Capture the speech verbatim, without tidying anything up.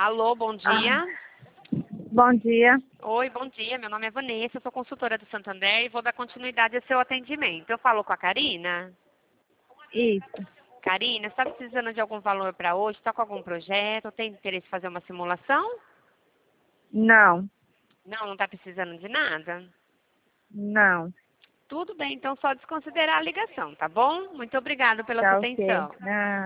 Alô, bom dia. Bom dia. Oi, bom dia. Meu nome é Vanessa, eu sou consultora do Santander e vou dar continuidade ao seu atendimento. Eu falo com a Karina? Isso. Karina, você está precisando de algum valor para hoje? Está com algum projeto? Tem interesse em fazer uma simulação? Não. Não, não está precisando de nada? Não. Tudo bem, então só desconsiderar a ligação, tá bom? Muito obrigada pela sua Tá ok. atenção. Ah.